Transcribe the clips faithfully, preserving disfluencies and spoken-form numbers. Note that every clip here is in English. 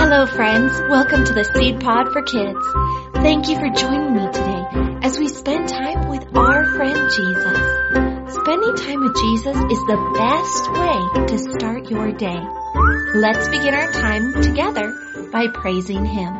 Hello friends, welcome to the Seed Pod for Kids. Thank you for joining me today as we spend time with our friend Jesus. Spending time with Jesus is the best way to start your day. Let's begin our time together by praising Him.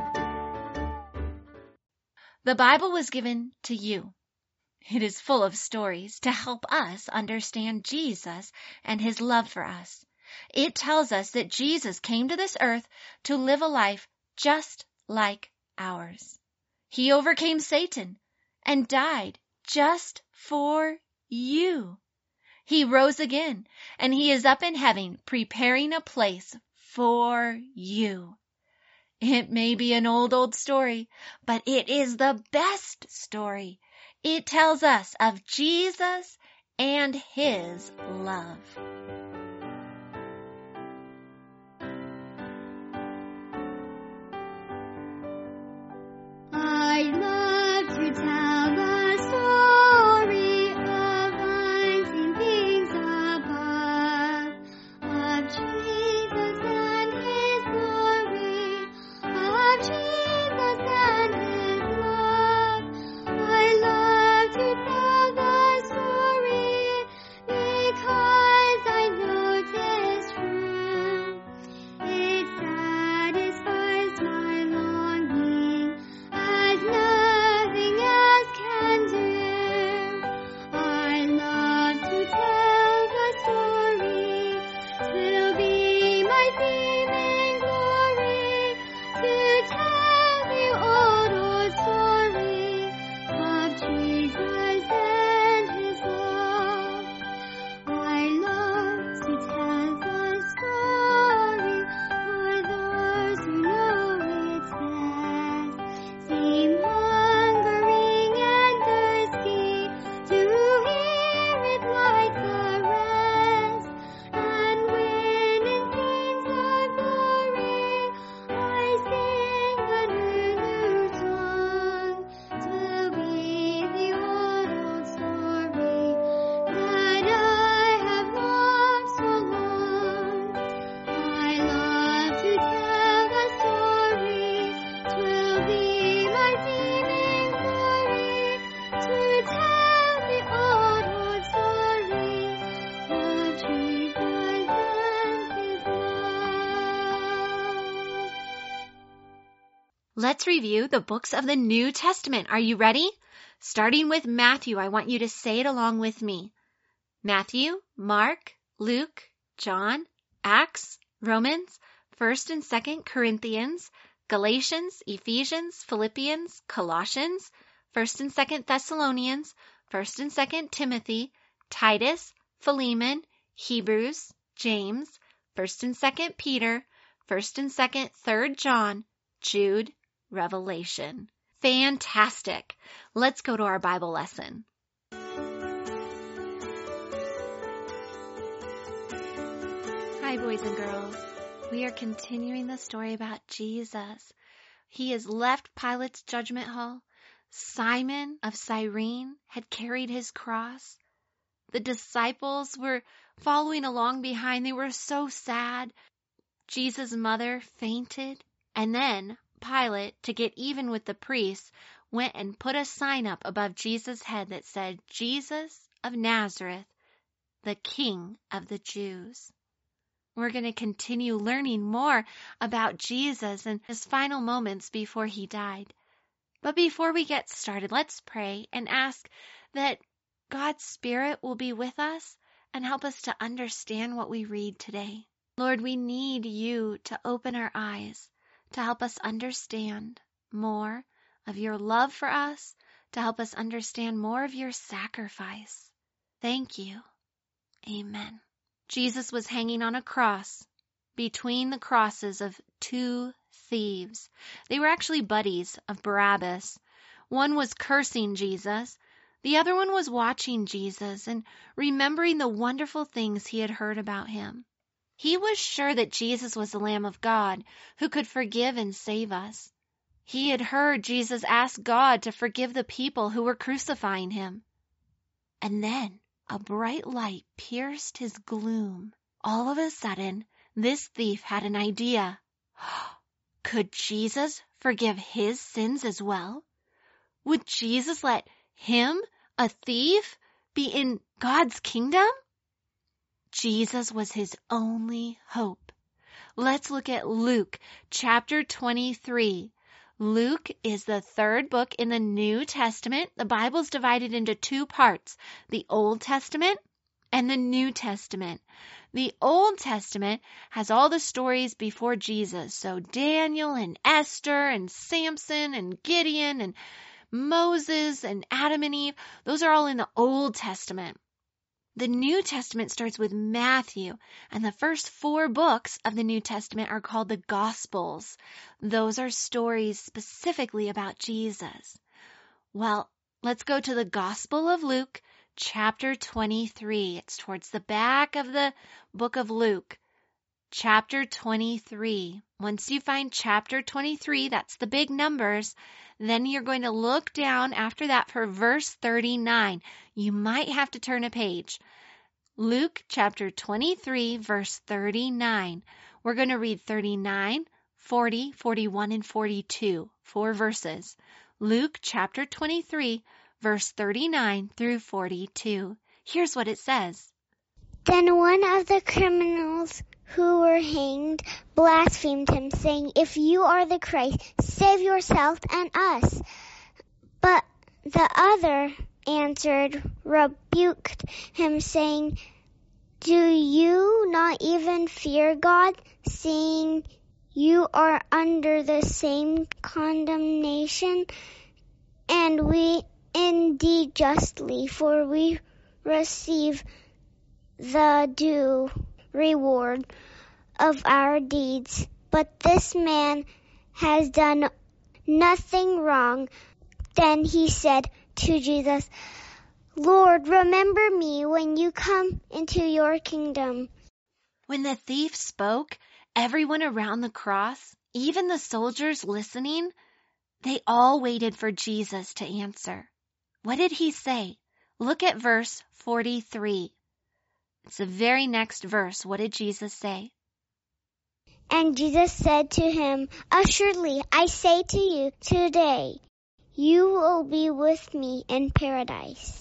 The Bible was given to you. It is full of stories to help us understand Jesus and His love for us. It tells us that Jesus came to this earth to live a life just like ours. He overcame Satan and died just for you. He rose again, and He is up in heaven preparing a place for you. It may be an old, old story, but it is the best story. It tells us of Jesus and His love. I love to tell the story of unseen things above, of Jesus and His glory, of Jesus and His love. I love to tell the story because I know 'tis true. It satisfies my longing as nothing else can do. I love to tell the story, 'twill be my theme in glory, to tell the old, old story of Jesus and His love. I love to tell the story for those who know its best, seem hungering and thirsty to hear it like the rest. And when in scenes of glory I sing a new, new song, 'twill be the old, old story that I have loved so long. I love to tell the story, 'twill be my theme in glory, to tell the old, old story of Jesus and His love. Let's review the books of the New Testament. Are you ready? Starting with Matthew, I want you to say it along with me. Matthew, Mark, Luke, John, Acts, Romans, First and Second Corinthians, Galatians, Ephesians, Philippians, Colossians, First and Second Thessalonians, First and Second Timothy, Titus, Philemon, Hebrews, James, First and Second Peter, First and Second Third John, Jude, Revelation. Fantastic. Let's go to our Bible lesson. Hi, boys and girls. We are continuing the story about Jesus. He has left Pilate's judgment hall. Simon of Cyrene had carried his cross. The disciples were following along behind. They were so sad. Jesus' mother fainted. And then Pilate, to get even with the priests, went and put a sign up above Jesus' head that said, Jesus of Nazareth, the King of the Jews. We're going to continue learning more about Jesus and His final moments before He died. But before we get started, let's pray and ask that God's Spirit will be with us and help us to understand what we read today. Lord, we need You to open our eyes, to help us understand more of Your love for us, to help us understand more of Your sacrifice. Thank You. Amen. Jesus was hanging on a cross between the crosses of two thieves. They were actually buddies of Barabbas. One was cursing Jesus. The other one was watching Jesus and remembering the wonderful things he had heard about Him. He was sure that Jesus was the Lamb of God who could forgive and save us. He had heard Jesus ask God to forgive the people who were crucifying Him. And then a bright light pierced his gloom. All of a sudden, this thief had an idea. Could Jesus forgive his sins as well? Would Jesus let him, a thief, be in God's kingdom? Jesus was his only hope. Let's look at Luke chapter twenty-three. Luke is the third book in the New Testament. The Bible's divided into two parts, the Old Testament and the New Testament. The Old Testament has all the stories before Jesus. So Daniel and Esther and Samson and Gideon and Moses and Adam and Eve, those are all in the Old Testament. The New Testament starts with Matthew, and the first four books of the New Testament are called the Gospels. Those are stories specifically about Jesus. Well, let's go to the Gospel of Luke, chapter twenty-three. It's towards the back of the book of Luke, chapter twenty-three. Once you find chapter twenty-three, that's the big numbers, then you're going to look down after that for verse thirty-nine. You might have to turn a page. Luke chapter twenty-three, verse thirty-nine. We're going to read thirty-nine, forty, forty-one, and forty-two. Four verses. Luke chapter twenty-three, verse thirty-nine through forty-two. Here's what it says. Then one of the criminals who were hanged blasphemed him, saying, "If you are the Christ, save yourself and us." But the other answered, rebuked him, saying, "Do you not even fear God, seeing you are under the same condemnation? And we indeed justly, for we receive the due reward of our deeds. But this man has done nothing wrong." Then he said to Jesus, "Lord, remember me when you come into your kingdom." When the thief spoke, everyone around the cross, even the soldiers listening, they all waited for Jesus to answer. What did he say? Look at verse forty-three. It's the very next verse. What did Jesus say? And Jesus said to him, "Assuredly, I say to you, today you will be with me in paradise."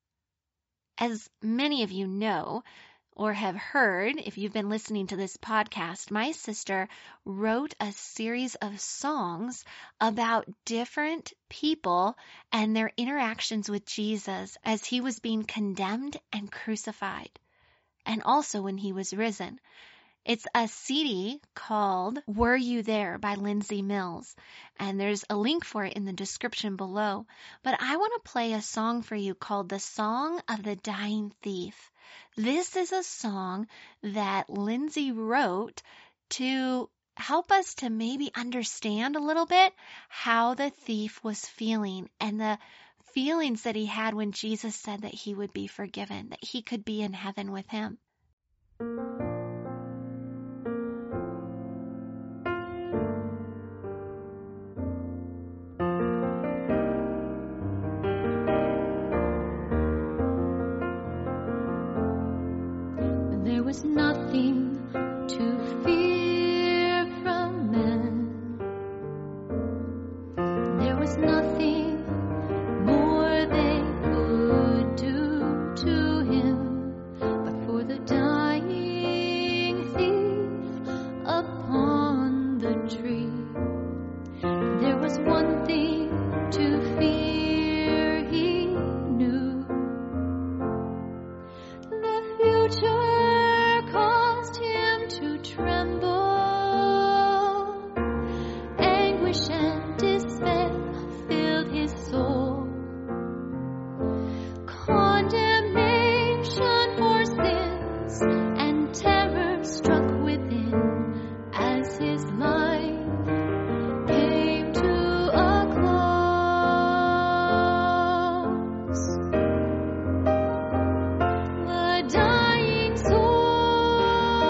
As many of you know or have heard, if you've been listening to this podcast, my sister wrote a series of songs about different people and their interactions with Jesus as he was being condemned and crucified, and also when he was risen. It's a C D called Were You There by Lindsay Mills, and there's a link for it in the description below. But I want to play a song for you called The Song of the Dying Thief. This is a song that Lindsay wrote to help us to maybe understand a little bit how the thief was feeling and the feelings that he had when Jesus said that he would be forgiven, that he could be in heaven with him. There was nothing to fear from men. There was nothing more they could do to him, but for the dying thief upon the tree. There was one thing to fear, he knew. The future caused him to tremble. Anguish and despair filled his soul. Condemnation for sins and terror struck within as his life came to a close. The dying soul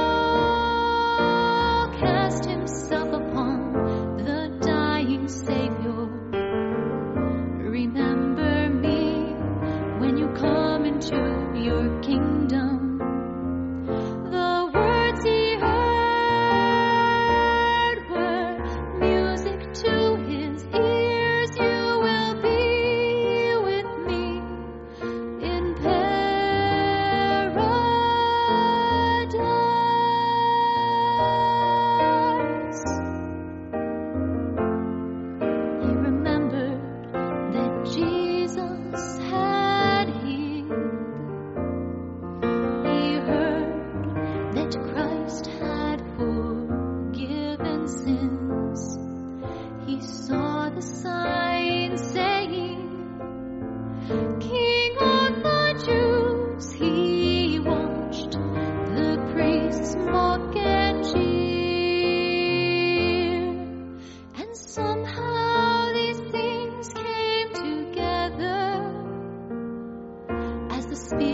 cast himself upon the dying Savior. Remember me when you come into your kingdom. The words he heard were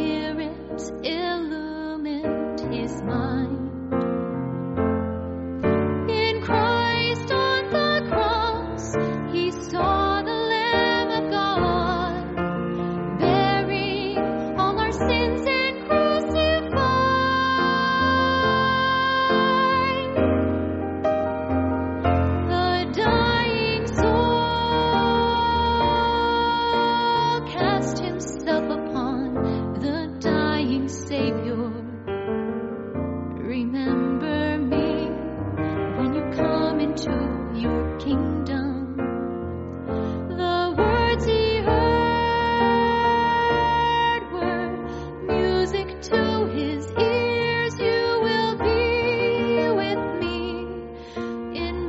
Spirit illumined his mind. In Christ on the cross, he saw the Lamb of God, bearing all our sins and crucified. The dying soul cast himself upon the dying Savior. Remember me when you come into your kingdom. The words he heard were music to his ears. You will be with me in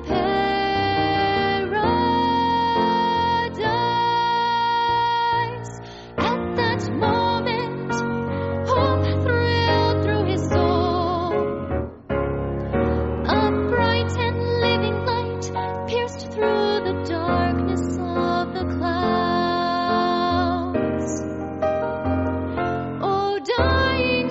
paradise. At that moment, hope thrilled through his soul. A bright and living light pierced through the darkness of the clouds. O dying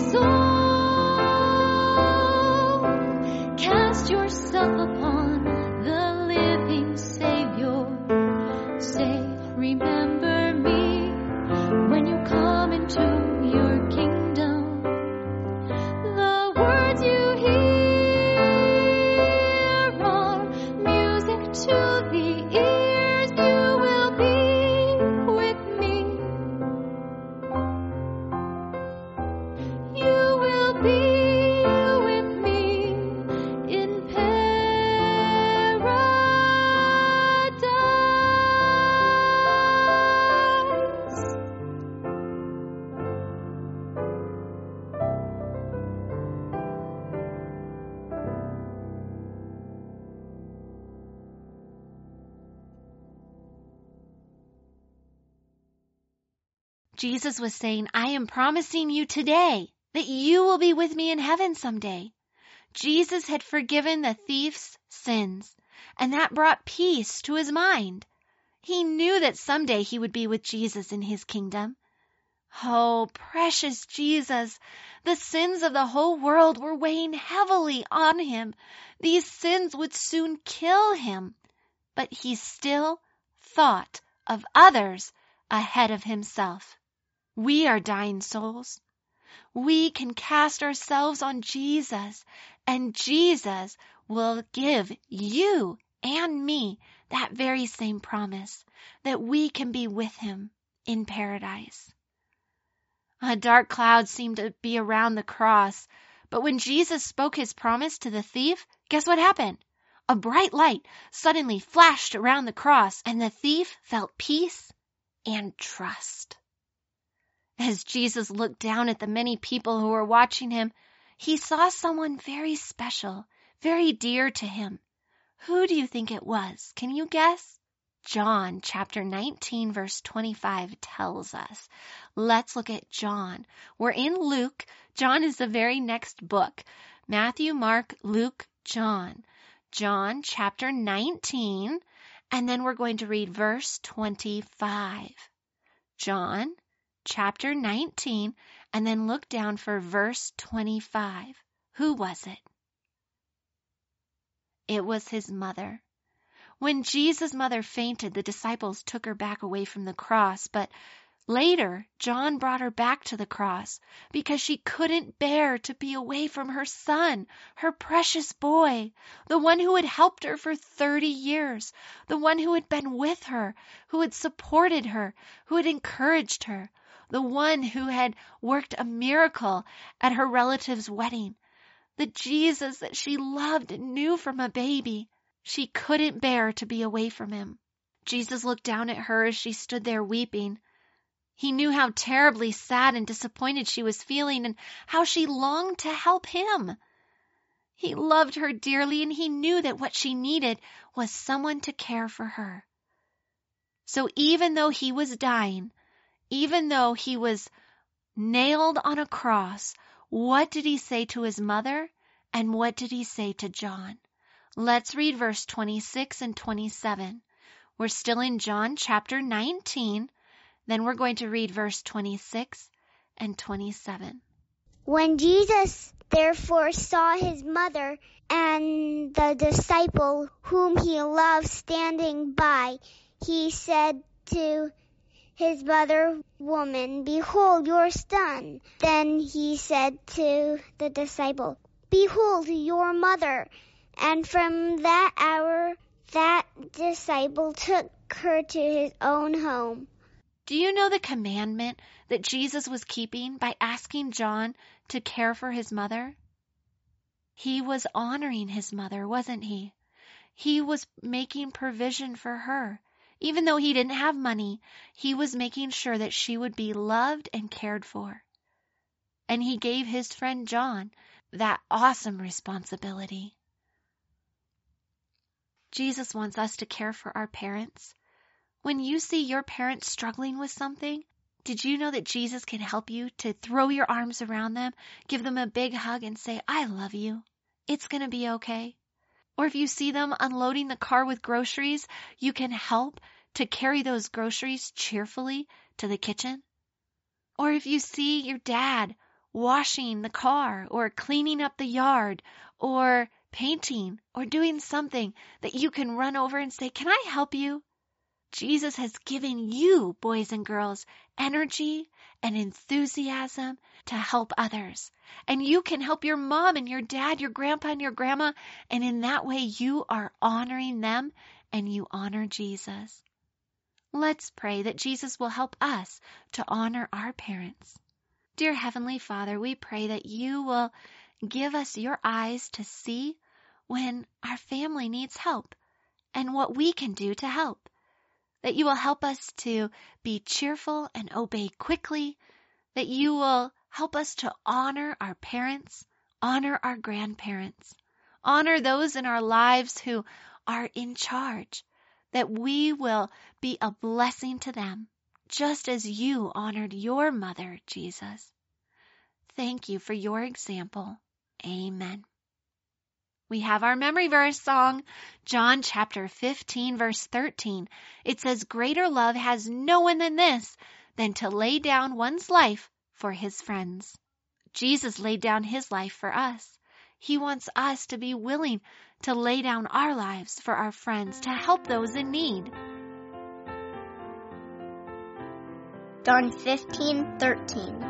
soul, cast yourself upon the living Savior. Say, remember me when you come into your kingdom. The words you hear are music to the ears. You will be with me. You will be with me in paradise. Jesus was saying, I am promising you today that you will be with me in heaven someday. Jesus had forgiven the thief's sins, and that brought peace to his mind. He knew that someday he would be with Jesus in his kingdom. Oh, precious Jesus, the sins of the whole world were weighing heavily on him. These sins would soon kill him, but he still thought of others ahead of himself. We are dying souls. We can cast ourselves on Jesus, and Jesus will give you and me that very same promise that we can be with him in paradise. A dark cloud seemed to be around the cross, but when Jesus spoke his promise to the thief, guess what happened? A bright light suddenly flashed around the cross, and the thief felt peace and trust. As Jesus looked down at the many people who were watching him, he saw someone very special, very dear to him. Who do you think it was? Can you guess? John chapter nineteen verse twenty-five tells us. Let's look at John. We're in Luke. John is the very next book. Matthew, Mark, Luke, John. John chapter nineteen, and then we're going to read verse twenty-five. John chapter nineteen, and then look down for verse twenty-five. Who was it? It was his mother. When Jesus' mother fainted, the disciples took her back away from the cross, but later John brought her back to the cross because she couldn't bear to be away from her son, her precious boy, the one who had helped her for thirty years, the one who had been with her, who had supported her, who had encouraged her, the one who had worked a miracle at her relative's wedding, the Jesus that she loved and knew from a baby. She couldn't bear to be away from him. Jesus looked down at her as she stood there weeping. He knew how terribly sad and disappointed she was feeling and how she longed to help him. He loved her dearly, and he knew that what she needed was someone to care for her. So even though he was dying, even though he was nailed on a cross, what did he say to his mother, and what did he say to John? Let's read verse twenty-six and twenty-seven. We're still in John chapter nineteen. Then we're going to read verse twenty-six and twenty-seven. When Jesus therefore saw his mother and the disciple whom he loved standing by, he said to his mother, "Woman, behold your son." Then he said to the disciple, "Behold your mother." And from that hour, that disciple took her to his own home. Do you know the commandment that Jesus was keeping by asking John to care for his mother? He was honoring his mother, wasn't he? He was making provision for her. Even though he didn't have money, he was making sure that she would be loved and cared for. And he gave his friend John that awesome responsibility. Jesus wants us to care for our parents. When you see your parents struggling with something, did you know that Jesus can help you to throw your arms around them, give them a big hug and say, "I love you. It's going to be okay." Or if you see them unloading the car with groceries, you can help to carry those groceries cheerfully to the kitchen. Or if you see your dad washing the car or cleaning up the yard or painting or doing something, that you can run over and say, "Can I help you?" Jesus has given you, boys and girls, energy and enthusiasm to help others. And you can help your mom and your dad, your grandpa and your grandma, and in that way you are honoring them and you honor Jesus. Let's pray that Jesus will help us to honor our parents. Dear Heavenly Father, we pray that you will give us your eyes to see when our family needs help and what we can do to help. That you will help us to be cheerful and obey quickly. That you will help us to honor our parents, honor our grandparents, honor those in our lives who are in charge. That we will be a blessing to them, just as you honored your mother, Jesus. Thank you for your example. Amen. We have our memory verse song, John chapter fifteen, verse thirteen. It says, "Greater love has no one than this, than to lay down one's life for his friends." Jesus laid down his life for us. He wants us to be willing to lay down our lives for our friends, to help those in need. John fifteen thirteen.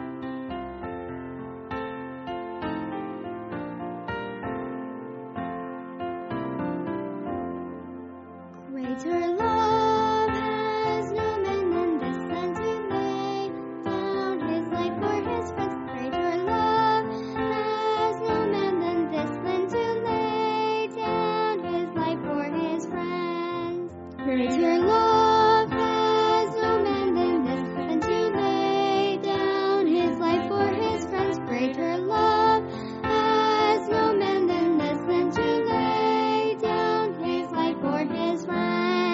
Greater love has no man than this, than to lay down his life for his friends. Greater love has no man than this, than to lay down his life for his friends. Greater love has no man than this, than to lay down his life for his friends. Greater love has no man than this, than to lay down his life for his friends.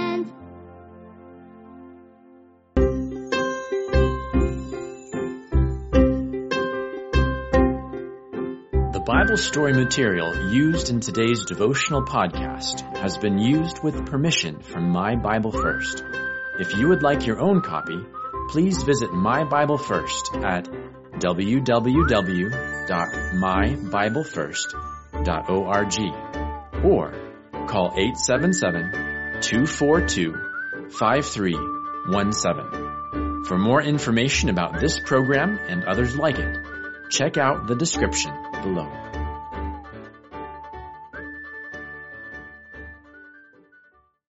The Bible story material used in today's devotional podcast has been used with permission from My Bible First. If you would like your own copy, please visit My Bible First at w w w dot my bible first dot org or call eight seven seven, two four two, five three one seven. For more information about this program and others like it, check out the description below.